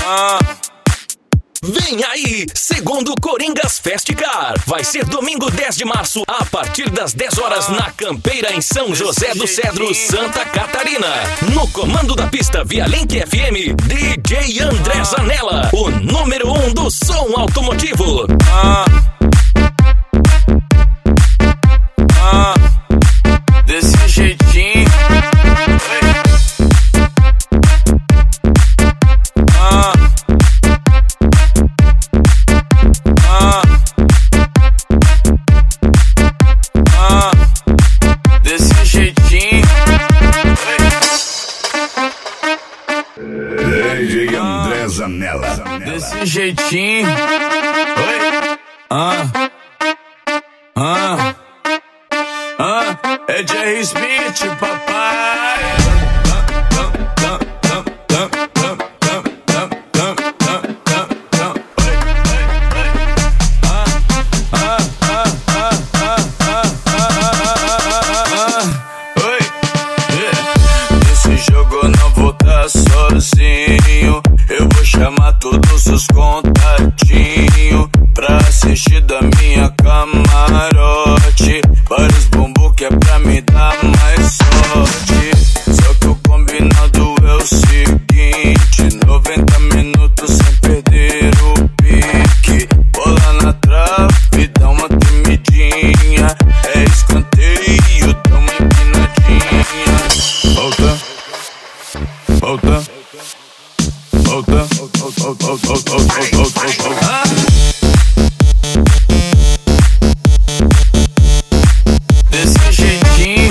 Vem aí, segundo Coringas Festicar. Vai ser domingo 10 de março, a partir das 10 horas, na Campeira, em São José do Cedro, Santa Catarina. No comando da pista, via Link FM, DJ André Zanella, o número 1 do som automotivo. Desse jeitinho. Desse jeitinho. DJ André Zanella. Desse jeitinho. É Jerry Smith, papai. Nesse jogo eu não vou estar sozinho. Eu vou chamar todos os contatinhos pra assistir da minha camarote. Vários bumbum que é pra me dar mais sorte. Só que o combinado é o seguinte: 90 minutos sem perder o pique. Bola na trave, dá uma tremidinha. É escanteio, dá uma empinadinha. Volta, volta, volta, volta, volta, volta. Desse jeitinho.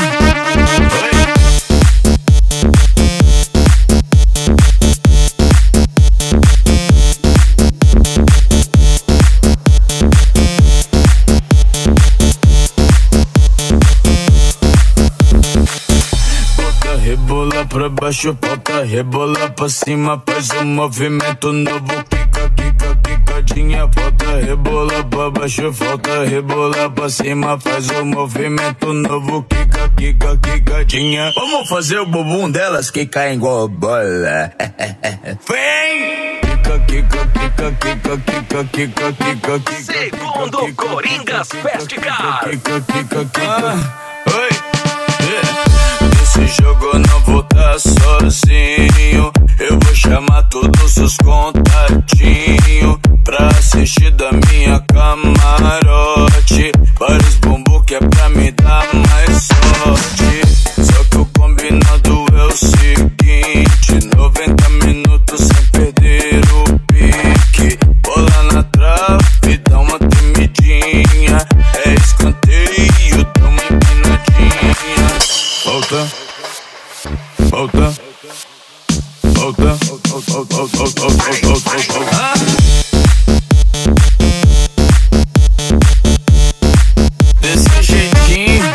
Bota, rebola pra baixo, bota, rebola pra cima. Faz um movimento novo, quica, quica, quicadinha. Volta, rebola pra baixo, volta, rebola pra cima. Faz um movimento novo, quica, quica, quicadinha. Vamos fazer o bumbum delas que caem igual bola. Vem! Quica, quica, quica, quica, quica, quica, quica, quica. Segundo Coringas Festicar. Quica, quica, quica. Oi! Nesse jogo eu não vou estar sozinho. Eu vou chamar todos os contatinhos pra assistir da minha camarote. Vários bumbum que é pra me dar mais sorte. Só que o combinado é o seguinte: 90 minutos sem perder o pique. Bola na trave, dá uma tremidinha. É escanteio, dá uma empinadinha. Volta, volta, volta, volta, volta, volta, volta. Desse jeitinho.